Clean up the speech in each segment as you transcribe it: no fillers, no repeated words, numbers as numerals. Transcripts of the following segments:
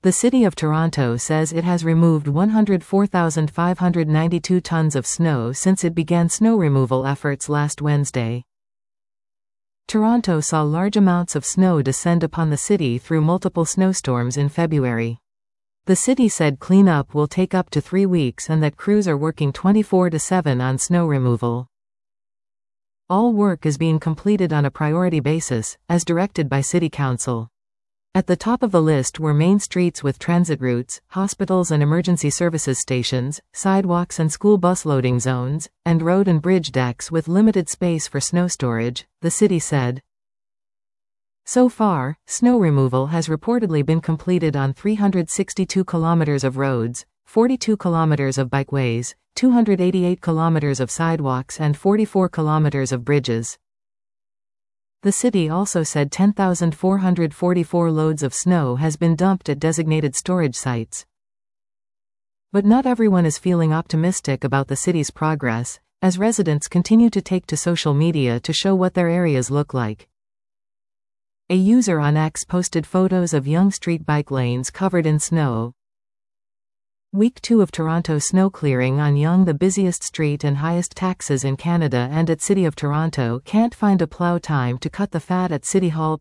The City of Toronto says it has removed 104,592 tons of snow since it began snow removal efforts last Wednesday. Toronto saw large amounts of snow descend upon the city through multiple snowstorms in February. The city said cleanup will take up to 3 weeks and that crews are working 24/7 on snow removal. All work is being completed on a priority basis, as directed by City Council. At the top of the list were main streets with transit routes, hospitals and emergency services stations, sidewalks and school bus loading zones, and road and bridge decks with limited space for snow storage, the city said. So far, snow removal has reportedly been completed on 362 kilometers of roads, 42 kilometers of bikeways, 288 kilometers of sidewalks and 44 kilometers of bridges. The city also said 10,444 loads of snow has been dumped at designated storage sites. But not everyone is feeling optimistic about the city's progress, as residents continue to take to social media to show what their areas look like. A user on X posted photos of Yonge Street bike lanes covered in snow. Week 2 of Toronto snow clearing on Yonge, the busiest street and highest taxes in Canada, and at City of Toronto can't find a plow time to cut the fat at City Hall.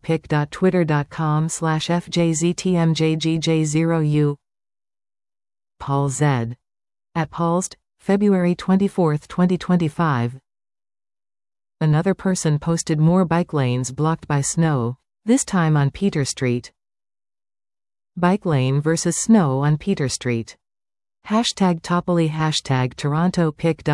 pic.twitter.com/FJZTMJGJ0U Paul Z. At Paulst, February 24, 2025. Another person posted more bike lanes blocked by snow, this time on Peter Street. Bike lane versus snow on Peter Street. #Topoly #Toronto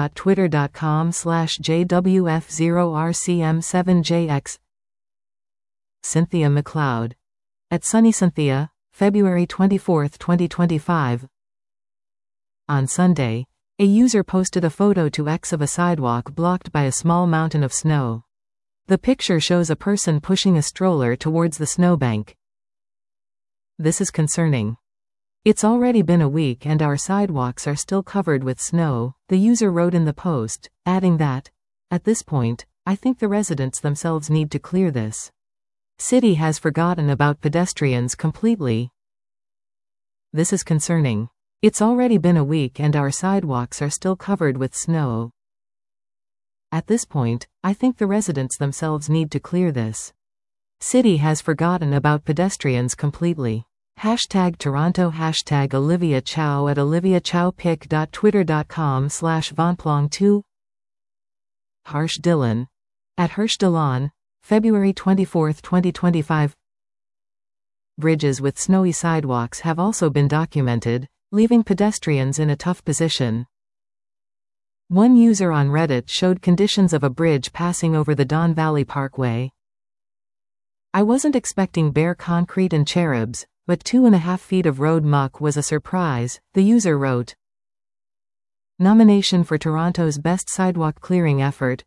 pic.twitter.com/JWF0RCM7JX Cynthia McLeod. At Sunny Cynthia, February 24, 2025. On Sunday, a user posted a photo to X of a sidewalk blocked by a small mountain of snow. The picture shows a person pushing a stroller towards the snowbank. This is concerning. It's already been a week and our sidewalks are still covered with snow, the user wrote in the post, adding that, at this point, I think the residents themselves need to clear this. City has forgotten about pedestrians completely. This is concerning. It's already been a week and our sidewalks are still covered with snow. At this point, I think the residents themselves need to clear this. City has forgotten about pedestrians completely. #Toronto #Olivia Chow at Olivia Chow pic.twitter.com/Vonplong2 Harsh Dillon. At Hirsch Dillon, February 24, 2025. Bridges with snowy sidewalks have also been documented, leaving pedestrians in a tough position. One user on Reddit showed conditions of a bridge passing over the Don Valley Parkway. I wasn't expecting bare concrete and cherubs, but 2.5 feet of road muck was a surprise, the user wrote. Nomination for Toronto's Best Sidewalk Clearing Effort.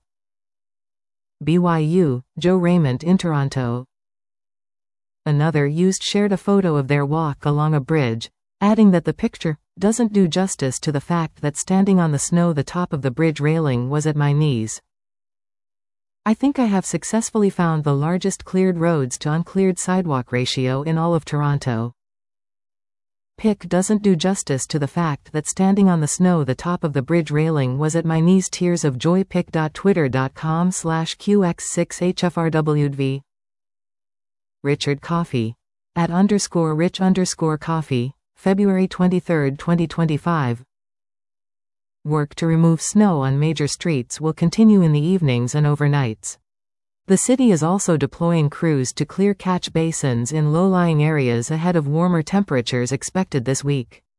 BYU, Joe Raymond in Toronto. Another user shared a photo of their walk along a bridge, adding that the picture doesn't do justice to the fact that standing on the snow the top of the bridge railing was at my knees. I think I have successfully found the largest cleared roads to uncleared sidewalk ratio in all of Toronto. Pic doesn't do justice to the fact that standing on the snow the top of the bridge railing was at my knees. Tears of joy. pic.twitter.com/QX6HFRWV Richard Coffey. At _rich_coffee, February 23, 2025. Work to remove snow on major streets will continue in the evenings and overnights. The city is also deploying crews to clear catch basins in low-lying areas ahead of warmer temperatures expected this week.